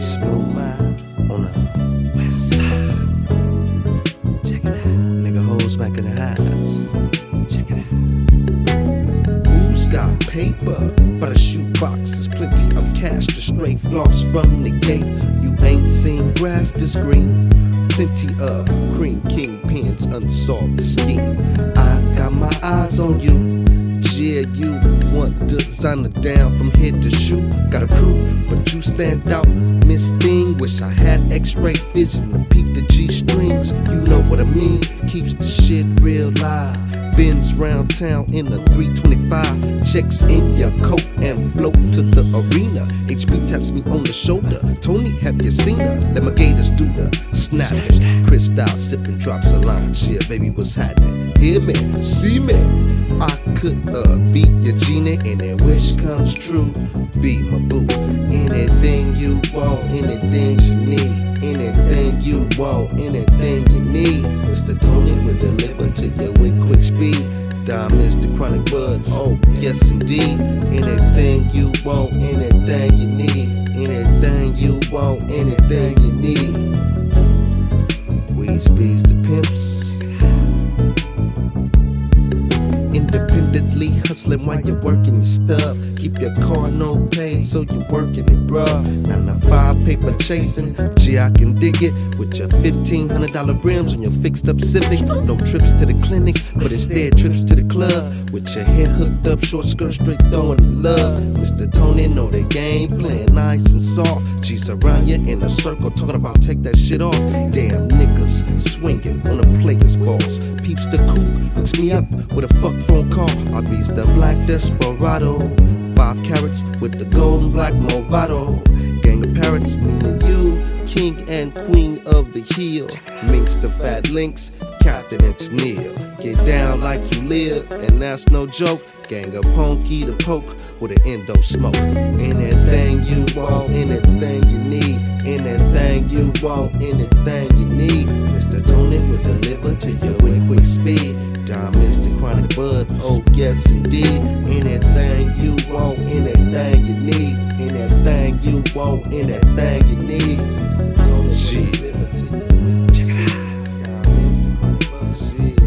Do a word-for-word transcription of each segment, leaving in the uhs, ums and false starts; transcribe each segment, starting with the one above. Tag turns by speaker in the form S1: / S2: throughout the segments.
S1: Smooth mind on the west side. Check it out. Nigga hoes back in the house. Check it out. Who's got paper? By the shoebox, there's plenty of cash to stray floss from the gate. You ain't seen grass this green. Plenty of cream kingpins, unsolved scheme. I got my eyes on you. Yeah, you want designer down from head to shoe. Got a crew, but you stand out. Miss Thing, wish I had X-ray vision to peep the G-strings. You know what I mean? Keeps the shit real live. Bends round town in a three twenty-five. Checks in your coat and float to the arena. H B taps me on the shoulder. Tony, have you seen her? Let my gators do the snapping. Crystal sipping drops a line. Yeah, baby, what's happening? Hear me, see me. I could uh, be your genie, and that wish comes true. Be my boo. Anything you want, anything you need. Anything you want, anything you need. Mister Tony will deliver to you with quick speed. Diamonds, the chronic buds, oh yes indeed. Anything you want, anything you need. Anything you want, anything you need. Weeds, bees, the pimps. Independently hustling while you're working your stuff. Keep your car no pay, so you're working it, bruh. nine to five paper chasing, gee, I can dig it. With your fifteen hundred dollar rims on your fixed up Civic. No trips to the clinic, but instead trips to the club. With your hair hooked up, short skirt straight throwing love. Mister Tony know the game, playing nice and soft. G's around you in a circle, talking about take that shit off. Damn niggas swinging on a player's balls. Peeps the coupe, hooks me up with a fuck phone call. I be's the black desperado. Five carats with the golden black Movado. Gang of parrots, me and you, king and queen of the hill. Minx the fat links, Captain and Tennille. Get down like you live, and that's no joke. Gang of honky to poke with an endo smoke. Anything you want, anything you need. Anything you want, anything you need. Mister Tony will deliver to you with quick speed. Diamonds, the chronic bud, oh yes indeed. Anything you want, anything you need. Anything you want, anything you need. Mister Tony will deliver to you with quick speed. Diamonds, the chronic bud,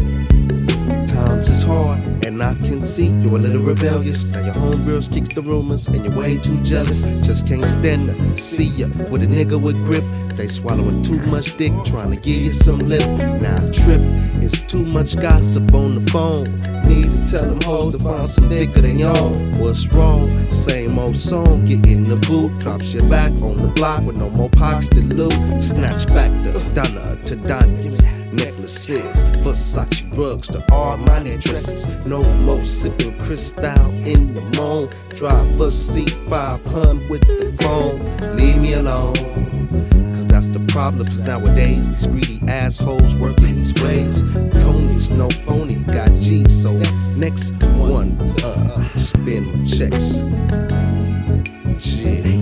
S1: shit. Times is hard, and I can see you're a little rebellious. Now your homegirls kicks the rumors, and you're way too jealous. Just can't stand to see ya with a nigga with grip. They swallowing too much dick, trying to give you some lip. Now trip, it's too much gossip on the phone. Need to tell them hoes to find some dick of their own. What's wrong? Same old song, get in the boot. Drops your back on the block with no more pockets to loot. Snatch back the Donna to diamonds, necklaces, Versace rugs to Armani dresses. No more sipping Cristal in the moan. Driver seat five hundred with the phone. Leave me alone. That's the problem, cause nowadays these greedy assholes working these ways. Tony's no phony, got G, so next one, uh, spin my checks. Yeah.